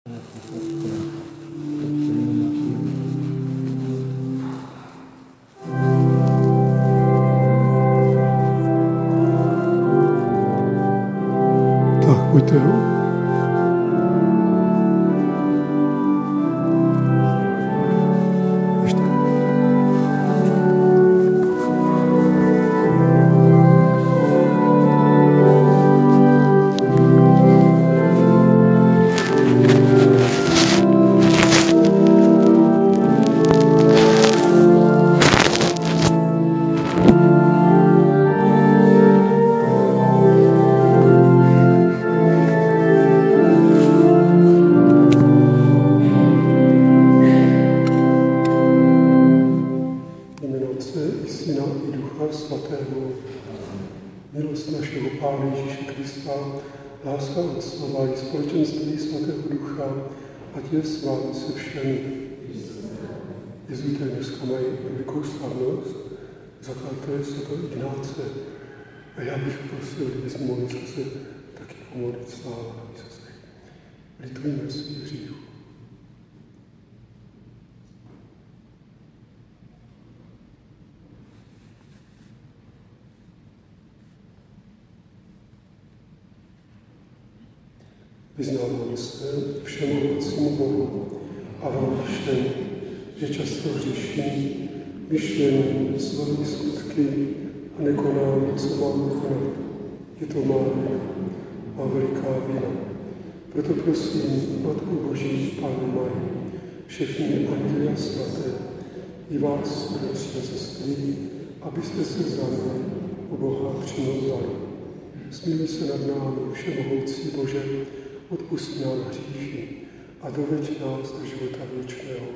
Tak, pojďte. Milost našeho Pána Ježíše Krista, láska Otcova i společenství Svatého Ducha, ať je s vámi se všemi. Jezuité dneska mají velikou slavnost, zakladatel svatého Ignáce. A já bych prosil, kdybychom mohli se taky pomodlit sláva Jezusi. Litujme svých hříchů. Vyznávám se všemohoucímu Bohu a vám všem, že často hřeším myšlením, slovy, skutky a nekonám, co mám konat. Je to má vina, má veliká vina. Proto prosím Matku Boží, Pánu Marii, všechny anděly a svaté, i vás, bratři a sestry, abyste se za mnou u Boha přimlouvali. Smiluj se nad námi, všemohoucí Bože, odpusť nám hříchy a doveď nás do života věčného.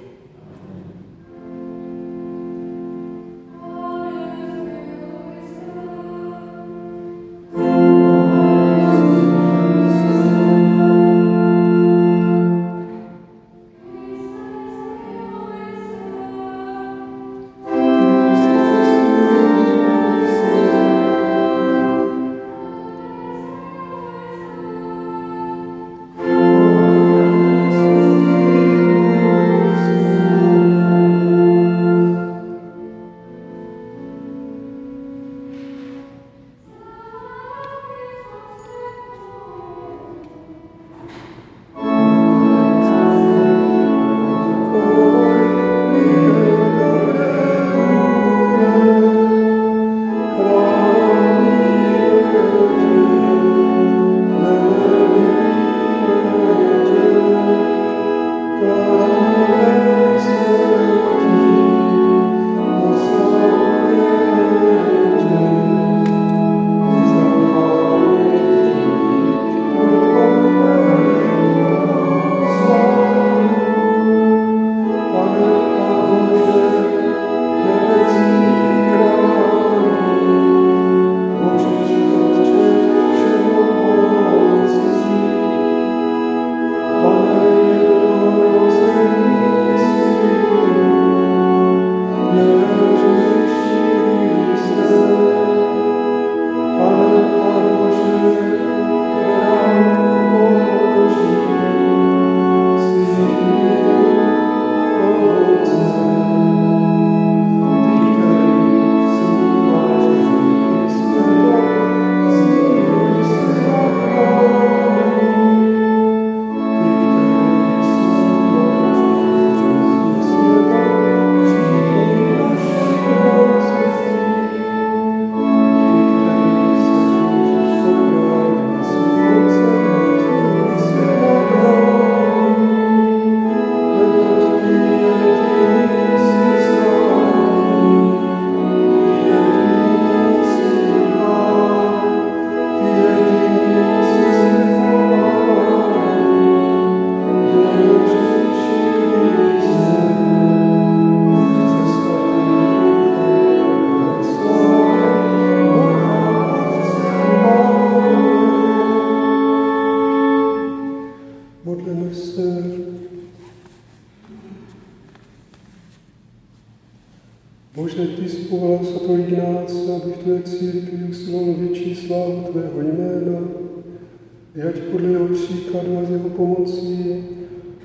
Bože, ty jsi povolal svatou Ignáce, abych tvé církvi usiloval větší slávu tvého jména, ať podle jeho příkladu a z jeho pomocí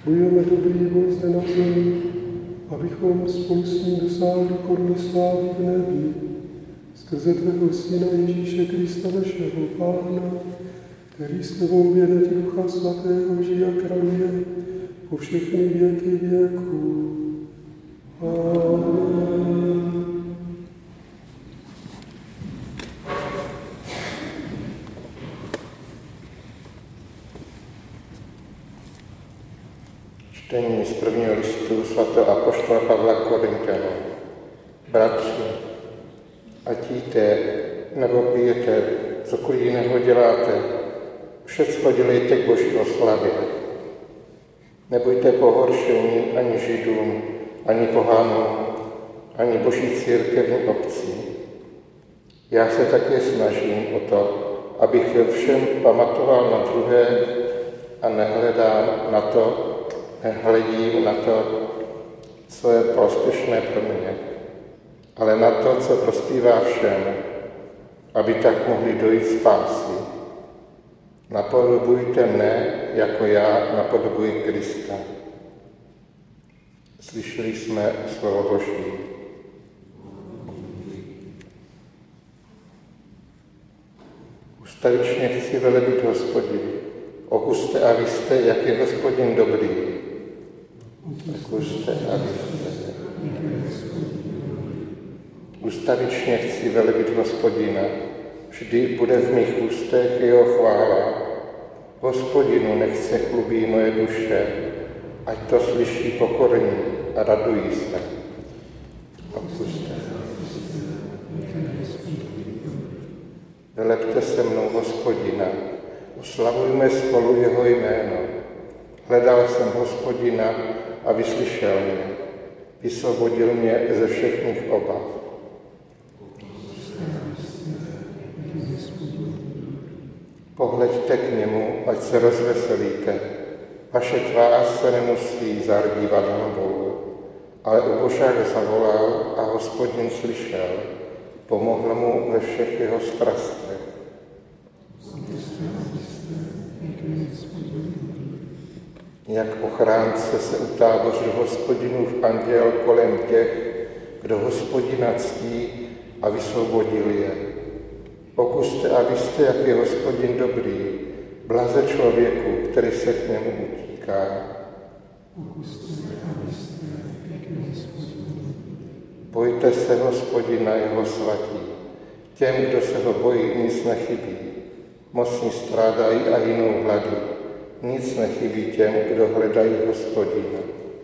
Bojujeme dobrý boj zde na zemi, abychom spolu s ním dosáhli koruny slávy v nebi. Skrze tvého Syna Ježíše Krista, našeho Pána, který s tebou v jednotě Ducha Svatého žije a králuje po všechny věky věků. Amen. Čtení z prvního listu svatého apoštola Pavla Korinťanům. Bratři, ať jíte nebo pijete, cokoliv jiného děláte, všecko dělejte k Boží oslavě. Nebuďte pohoršení ani Židům, ani pohánům, ani Boží církevní obcí. Já se také snažím o to, abych ve všem pamatoval na druhé a nehledím na to, co je prospěšné pro mě, ale na to, co prospívá všem, aby tak mohli dojít spásy. Napodobujte mne, jako já napodobuji Krista. Slyšeli jsme slovo Boží. Ustavičně chci velebit Hospodina. Okuste a vyste, jak je Hospodin dobrý. Okuste a vyste. Ustavičně chci velebit Hospodina. Vždy bude v mých ústech jeho chvála. Hospodinu nechť se chlubí moje duše, ať to slyší pokorní a radují se. Okuste. Velebte se mnou Hospodina. Oslavujme spolu jeho jméno. Hledal jsem Hospodina a vyslyšel mě. Vysvobodil mě ze všech mých obav. Pohleďte k němu, ať se rozveselíte. Vaše tvář se nemusí zardívat hanbou, ale ubožák zavolal a Hospodin slyšel. Pomohl mu ve všech jeho strastech. Jak ochránce se utábořil Hospodinův anděl kolem těch, kdo Hospodina ctí a vysvobodil je. Okuste a vyste, jak je Hospodin dobrý, blaze člověku, který se k němu utíká. Bojte se Hospodina, jeho svatí. Těm, kdo se ho bojí, nic nechybí. Mocní strádají a jinou hlady. Nic nechybí těm, kdo hledají Hospodina.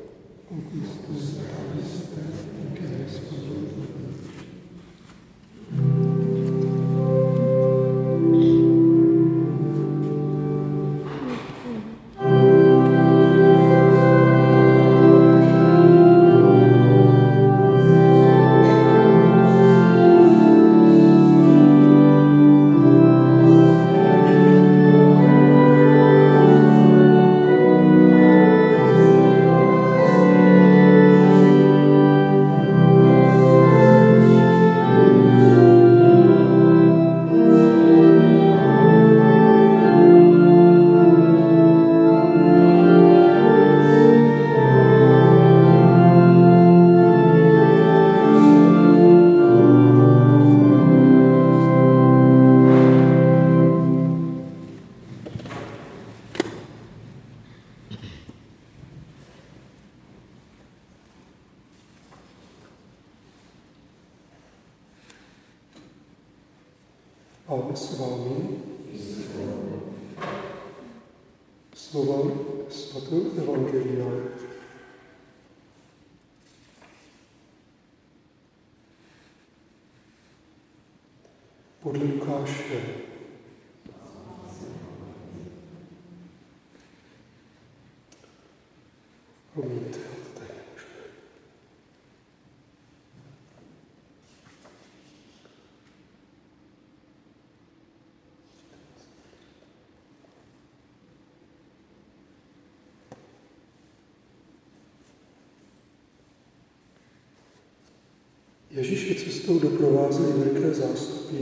Páne s vámi. Slova svatého evangelia. Podle Lukáše. Promiňte, to tady nemůžeme. Ježíše cestou doprovázeli veliké zástupy,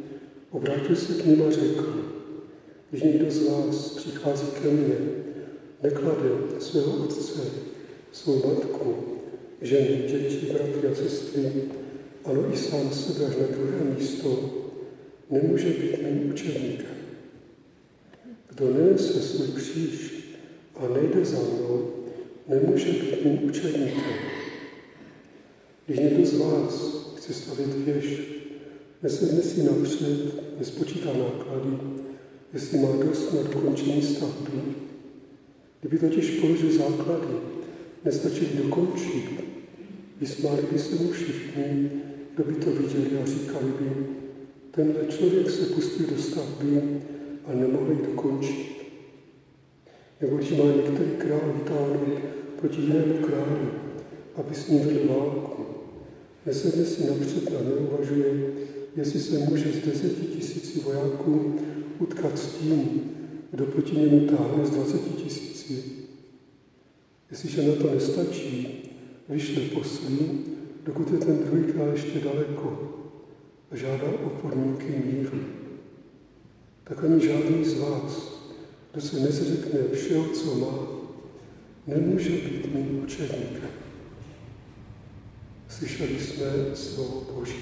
obrátil se k nim a řekl, když někdo z vás přichází ke mně neklade svého otce, svou matku, ženy, děti, bratry a sestry, ano i sám sebe až na druhé místo, nemůže být mým učedníkem. Kdo nenese svůj kříž a nejde za mnou, nemůže být mým učedníkem. Když někdo z vás chce stavět věž, nesedne si napřed, nespočítá náklady, jestli má dost na dokončení stavby. Kdyby totiž položil základy, nestačí dokončit, vysmáli by se mu všichni, kdo by to viděli a říkali by, tenhle člověk se pustil do stavby a nemohl ji dokončit. Nebo když má některý král vytáhnout proti jinému králi, aby s ním vedl válku, nesedne si napřed a neuvažuje, jestli se může z 10 000 vojáků utkat s tím, kdo proti němu táhne z 20 000. Jestliže na to nestačí, vyšle poslí, dokud je ten druhý král ještě daleko a žádá o podmínky míru. Tak ani žádný z vás, kdo se nezřekne všeho, co má, nemůže být mým učedníkem. Slyšeli jsme slovo Boží.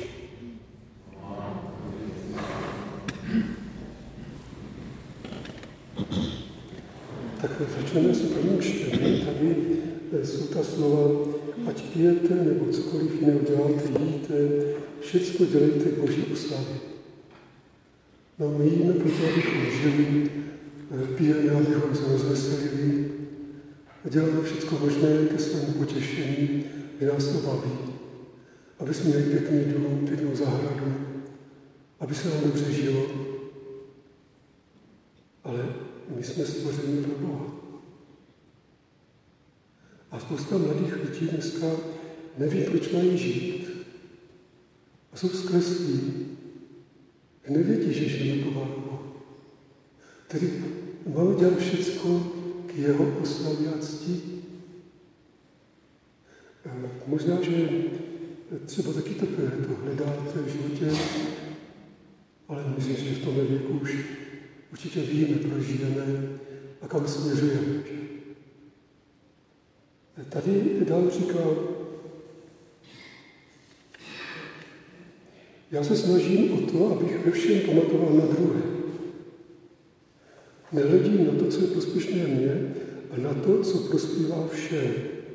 Tak začneme s prvním čtením. Tady jsou ta slova, ať pijete nebo cokoliv jiného děláte, jíte, všecko dělejte k Boží oslavě. No my jíme proto, abychom žili, pijeme, abychom se rozveselili a děláme všecko možné ke svému potěšení, že nás to baví. Aby jsme měli pěkný dům, pěknou zahradu, aby se nám dobře žilo. Ale my jsme stvořeni pro Boha. A spousta mladých lidí dneska neví, proč mají žít. A jsou zkreslí. Nevědí, že žijí pro Boha. Tedy máme dělat všecko k jeho oslavě a cti. Možná, že třeba taky to hledáte v životě, ale myslím, že v tomhle věku už určitě víme, proč žijeme a kam směřujeme. Tady dál říká, já se snažím o to, abych ve všem pamatoval na druhé. Nehledím na to, co je prospěšné mně, a na to, co prospívá všem,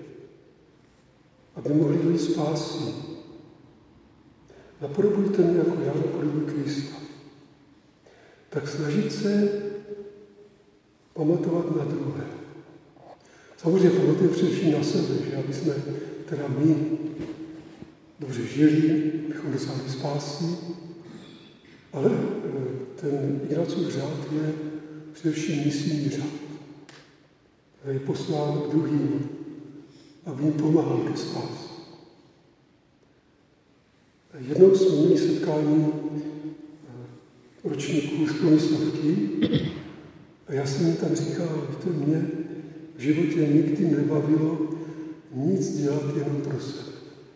aby mohli dojít spásy. Napodobujte mě, jako já napodobuji Krista. Tak snažit se pamatovat na druhé. Samozřejmě pamatujeme především na sebe, že aby jsme teda my dobře žili, bychom dosáhli spásy, ale ten Ignacův řád je především misijní řád. Je poslán k druhým, aby jim pomáhal ke spáse. Jednou jsme měli setkání ročníků z průmyslovky a já jsem jim tam říkal, víte, mě v životě nikdy nebavilo nic dělat jenom pro sebe.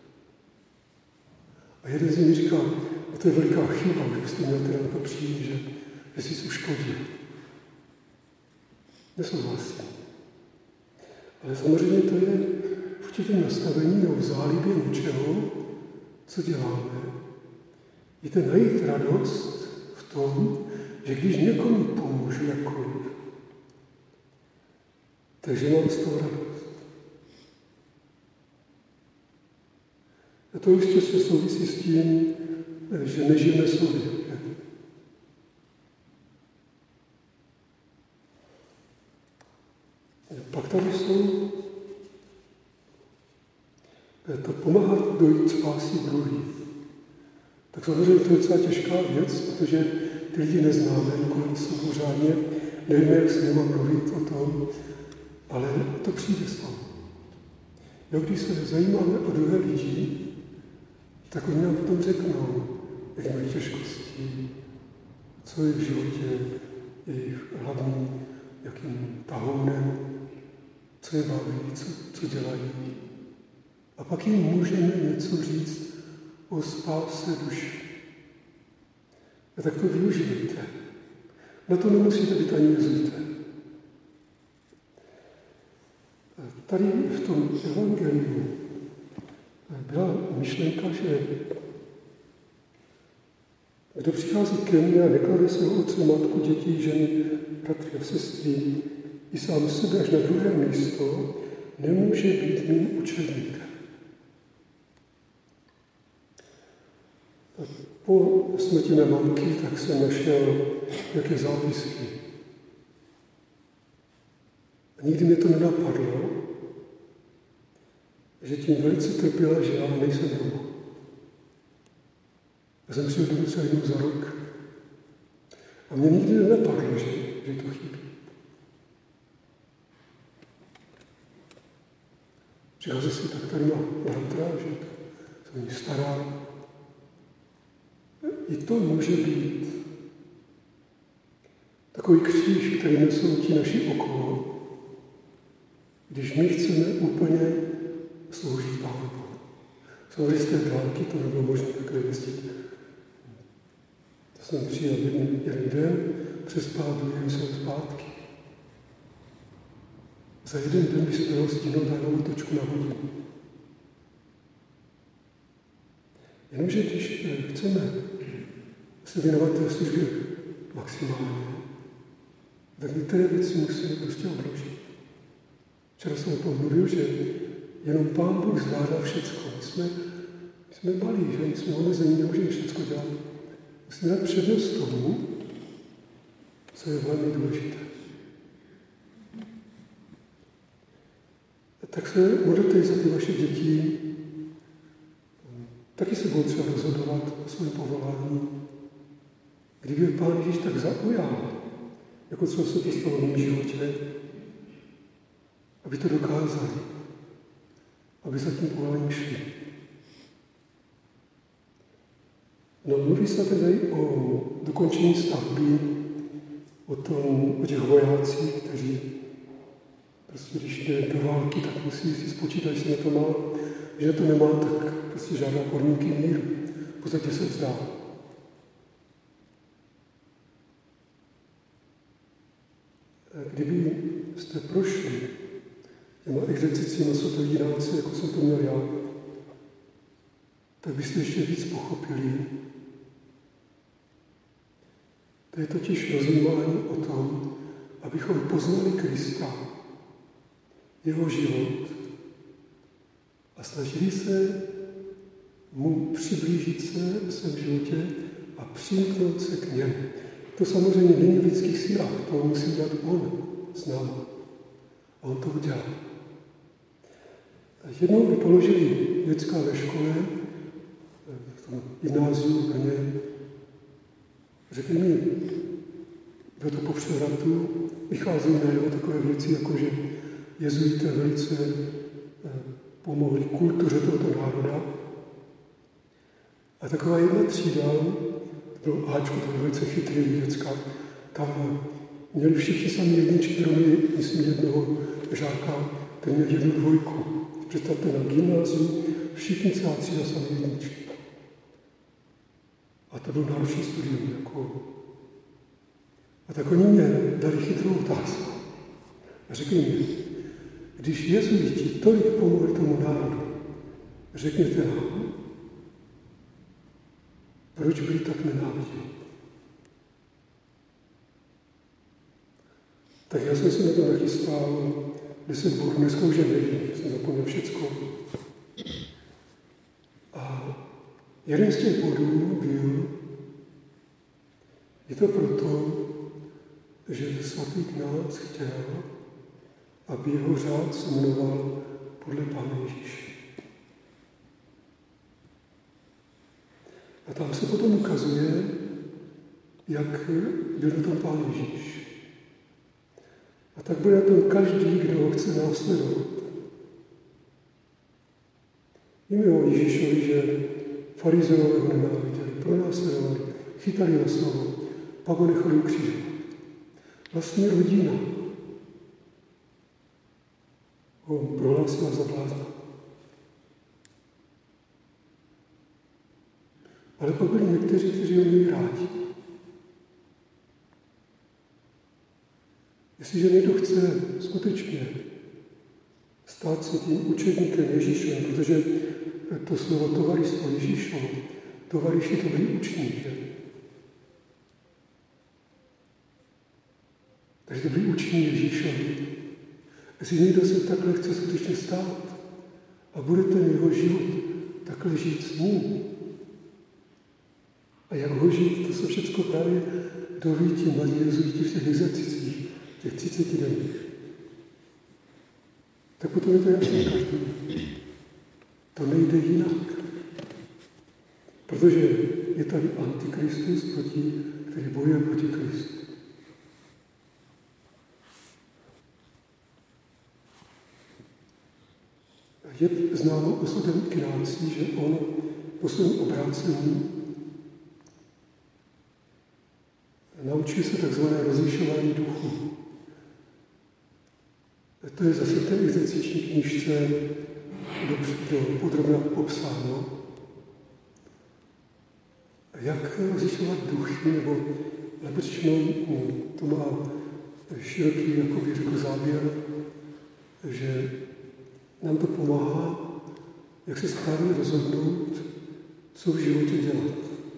A jeden z nich říkal, to je veliká chyba, že byste měl teda na to přijít, že jsi uškodil. Nesouhlasím. Ale samozřejmě to je v určitém nastavení nebo v zálibě něčeho, co děláme. Víte, najít radost v tom, že když někomu pomůžu jakkoliv, takže mám z toho radost. A to ještě se souvisí s tím, že nežijeme sobě. Pak tady jsou to pomáhat dojít spásy druhým. Tak samozřejmě to je docela těžká věc, protože ty lidi neznáme, kolem jsou pořádně, nevíme, jak s nimi mluvit o tom, ale to přijde s tom. Jo, když se zajímáme o druhé lidi, tak oni nám potom řeknou, jak mají těžkosti, co je v životě jejich hlavním jakým tahounem, co je baví, co dělají. A pak jim můžeme něco říct o spáse duše. A tak to využijte. Na to nemusíte být ani jezuité. Tady v tom evangeliu byla myšlenka, že kdo přichází ke mně a neklade svého otce, matku, děti, ženy, bratry a sestry, i sám sebe až na druhé místo, nemůže být mým učedníkem. Po smrti mé mamky tak jsem našel nějaké zápisky. A nikdy mě to nenapadlo, že tím velice trpěla, že já nejsem doma. Já jsem přijel domů celý jednou za rok. A mě nikdy nenapadlo, že to chybí. Přichází si tak tady má bratra, že to není stará. I to může být takový kříž, který nesou ti naši okolo, když my chceme úplně sloužit Pánu Bohu. Samozřejmě z té dálky to nebylo možné takhle jezdit. To jsem přijel jeden den, přespát, druhý jsem zpátky. Za jeden den by se dalo stihnout danou točku na hodinu. Jenomže když chceme se věnovat té službě maximálně, tak některé věci musíme prostě odložit. Včera jsem o tom mluvil, že jenom Pán Bůh zvládá všecko. My jsme malí, že my jsme omezení, nemůžeme všecko dělat. Musíme dát přednost tomu, co je velmi důležité. Tak se modlete za ty vaše děti, taky se budou třeba rozhodovat o svém povolání. Kdyby je Pán Ježíš tak zaujal, jako co se to stalo v mém životě, aby to dokázali, aby za tím povoláním šli. No, mluví se tady o dokončení stavby, o těch vojácích, kteří prostě, když jde do války, tak musí si spočítat, jestli to má, že to nemá, tak prostě žádná podmínky míru. V podstatě se vzdá. Kdyby jste prošli těma exercicíma svatého náuce, jako jsem to měl já, tak byste ještě víc pochopili. To je totiž rozjímání o tom, abychom poznali Krista, jeho život a snažili se mu přiblížit se v svém životě a přimknout se k němu. To samozřejmě není v lidských silách, to musí dělat on s námi. A on to udělal. Jednou by položili děcka ve škole, v tom gymnáziu v Brně, řekli mi, bylo to po převratu, vychází najevo takové věci, jako že jezuité velice pomohli kultuře tohoto národa. A taková jedna třída, to bylo Ačko, to bylo velice chytrý děcka, tam měli všichni sami jedničky, kromě, myslím, jednoho žáka, ten měl 1, 2. Představte na gymnáziu, všichni celá třída sami jedničky. A to byl náročný studium. A tak oni mě dali chytrou otázku. A řekli mi, když jezuiti tolik pomohli tomu národu, řekněte nám, proč byli tak nenáviděni. Tak já jsem si na to nachystal 10 bodů, dneska už nevím, jsem zapomněl všecko. A jeden z těch bodů byl, je to proto, že svatý Ignác chtěl, aby jeho řád se jmenoval podle Pána Ježíše. A tam se potom ukazuje, jak byl na tom Pán Ježíš. A tak bude na tom každý, kdo ho chce následovat. Víme o Ježíšovi, že farizeové ho nenáviděli, pronásledovali, chytali na slovo, pak ho nechali ukřižovat. Vlastní rodina ho prohlásila za blázna. Ale pak byli někteří, kteří ho měli rádi. Jestliže někdo chce skutečně stát se tím učedníkem Ježíšem, protože to slovo tovaristvo Ježíšovo, tovariši to byli učník. Takže to byli učení Ježíšovi. Jestli někdo se takhle chce skutečně stát a bude ten jeho život takhle žít s ním, a jak ho žít, to se všechno právě doví ti mladí jezuiti v těch exercicích, těch 30 denních. Tak potom je to jasné každý. To nejde jinak. Protože je tady antikristus, který bojuje proti Kristu. Je známo osudem Ignácí, že on po svém obrácení naučil se takzvané rozlišování duchu. To je zase v té exerciční knížce podrobně popsáno. Jak rozlišovat duchy, nebo lépe řečeno, to má široký, jako bych řekl, záběr, že nám to pomáhá, jak se správně rozhodnout, co v životě dělat.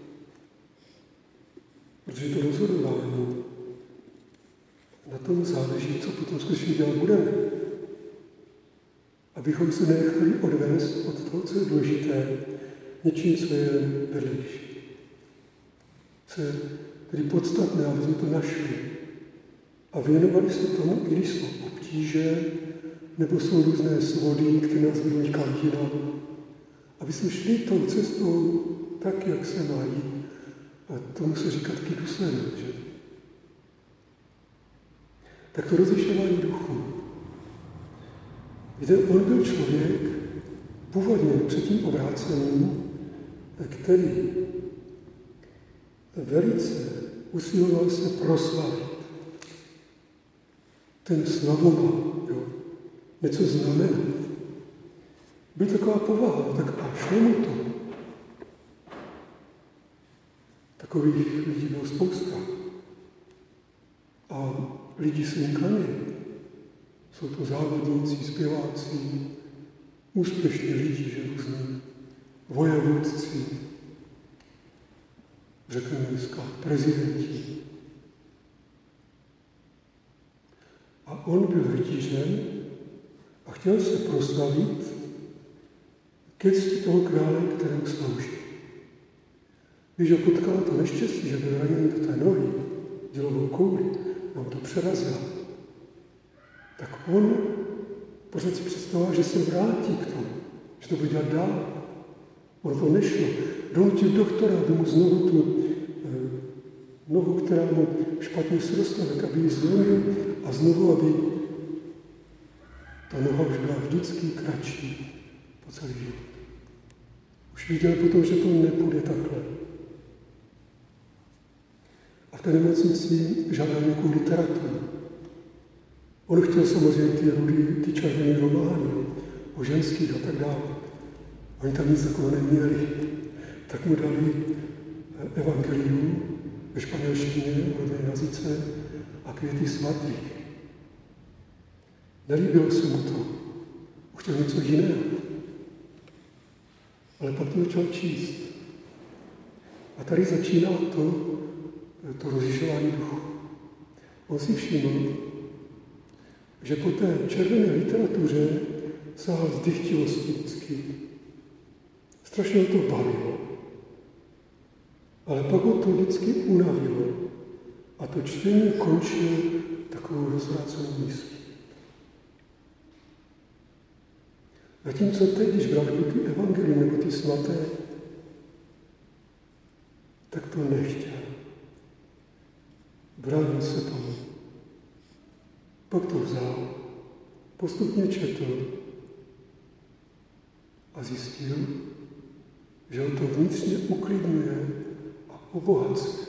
Protože to rozhodování, na tom záleží, co potom skutečně dělat budeme. Abychom se nechali odvést od toho, co je důležité, něčím, co je vedlejší. Co je tedy podstatné, aby jsme to našli. A věnovali se tomu, i když jsou obtíže, nebo jsou různé svody, které nás vedou někam jinam. Aby jsme šli tou cestou tak, jak se mají. A tomu se říká taky důslednost, že? Tak to rozlišování duchu. Víte, on byl člověk, původně před tím obrácením, který velice usiloval se proslavit. Ten slavoval, jo, něco znamenat. Byl taková povaha, tak a šlo mu to. Takových lidí bylo spousta. A lidi se jim klanějí. Jsou to závodníci, zpěváci, úspěšní lidi, že různí vojevůdci, řekněme dneska prezidenti. A on byl rytířem a chtěl se proslavit ke cti toho krále, kterému slouží. Když ho potkalo to neštěstí, že byl raněný do té nohy, dělovou kouli, nám to přerazil, tak on pořád si představoval, že se vrátí k tomu, že to bude dělat dál. On to nešlo. Donutil doktora, aby mu znovu tu nohu, která mu špatně srostla, tak aby ji zlomil a znovu, aby ta noha už byla vždycky kratší po celý život. Už viděl potom, že to nepůjde takhle. A v té nemocnici žádal nějakou literaturu. On chtěl samozřejmě ty červené romány o ženských a tak dále. Oni tam nic takového neměli. Tak mu dali evangelium ve španělštině, v rodné jazyce a květy svatých. Nelíbilo se mu to. Chtěl něco jiného. Ale pak to začal číst. A tady začíná to rozlišování duchu. On si všiml, že po té červené literatuře sahal z dychtivosti vždycky. Strašně to bavilo. Ale pak ho to vždycky unavilo. A to čtení končilo takovou rozvrácenou myslí. Zatímco teď, když bral ty evangelium nebo ty svaté, tak to nechtěl. Bránil se tomu. Pak to vzal, postupně četl a zjistil, že ho to vnitřně uklidňuje a obohacuje.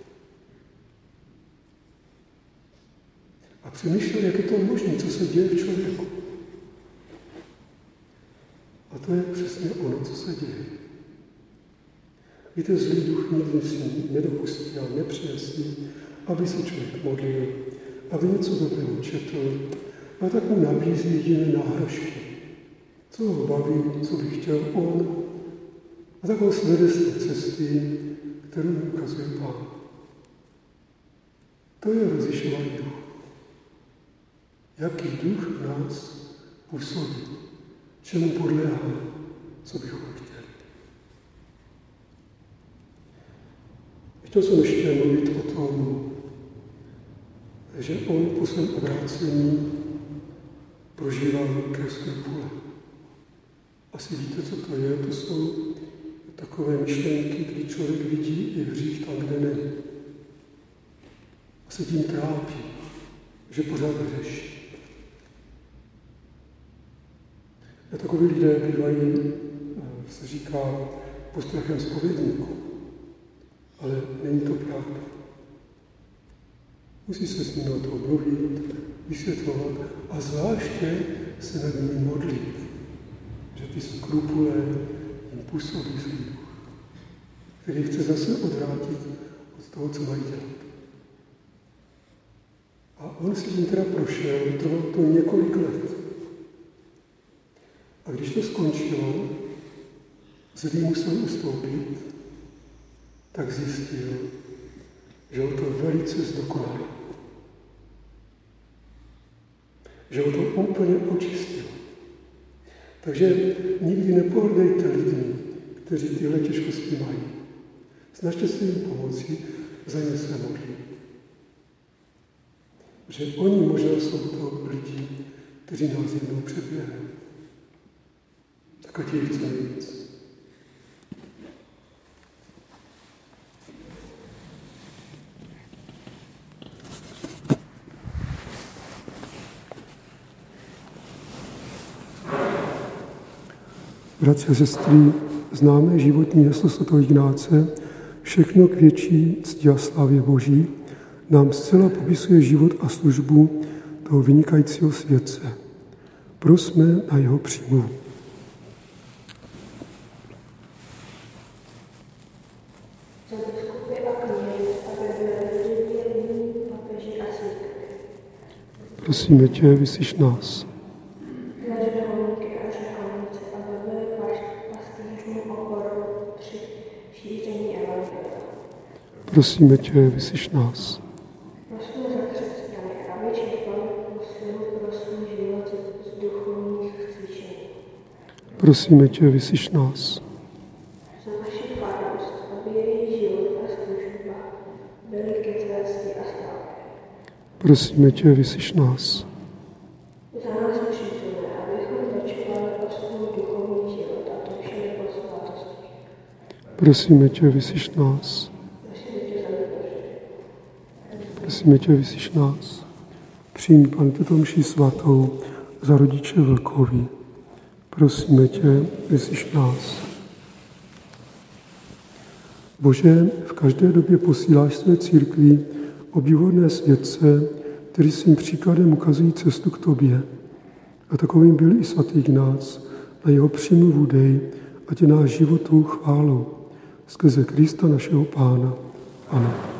A přemýšlel, jak je to možné, co se děje v člověku. A to je přesně ono, co se děje. Víte, zlý duch nikdy si nedopustí a nepřeje si, aby se člověk modlil, aby něco dobrého četl, A tak mu nabízí jediné náhražky. Co ho baví, co by chtěl on. A tak ho svede z té cesty, kterou mu ukazuje Pán. To je rozlišování ducha. Jaký duch v nás působí, čemu podléháme, co bychom chtěli. Chtěl jsem ještě mluvit o tom, že on po svém obrácení prožíval krev skrupule. Asi víte, co to je. To jsou takové myšlenky, kdy člověk vidí i hřích tam, kde není. A se tím trápí, že pořád hřeší. A takoví lidé bývají, se říká, postrachem zpovědníků. Ale není to pravda. Musí se s ním o to mluvit, vysvětlovat a zvláště se nad ním modlit, že ty skrupule jim působí zlý duch, který chce zase odvrátit od toho, co mají dělat. A on si tím teda prošel, trvalo to několik let. A když to skončilo, zlý musel ustoupit, tak zjistil, že ho to velice zdokonalo. Že ho to úplně očistilo. Takže nikdy nepohrdejte lidmi, kteří tyhle těžkosti mají. Snažte se jim pomoci, za ně se modlit. Že oni možná jsou to lidi, kteří nás jednou předběhnou. Tak ať jich chce víc. Bratři a sestry, známé životní heslo svatého Ignáce, všechno k větší cti a slávě Boží, nám zcela popisuje život a službu toho vynikajícího světce. Prosme na jeho přímluvu. Prosíme tě, vyslyš nás. Prosíme tě, vyslyš nás. Prosíme za křesťany, aby čerpali posílu pro svůj život z duchovních cvičení. Prosíme tě, vyslyš nás. Za naši farnost, aby její život a služba byly ke zvěsti a slávě. Prosíme tě, vyslyš nás. Za nás přítomné, abychom začali o svůj duchovní život a toužili po svátosti. Prosíme tě, vyslyš nás. Prosíme tě, vyslyš nás. Přijmi, Pane, tuto mši svatou za rodiče Vlkovi. Prosíme tě, vyslyš nás. Bože, v každé době posíláš své církvi obdivuhodné světce, kteří svým příkladem ukazují cestu k tobě. A takovým byl i svatý Ignác. Na jeho přímluvu dej, ať je náš život tvou chválou. Skrze Krista našeho Pána. Amen.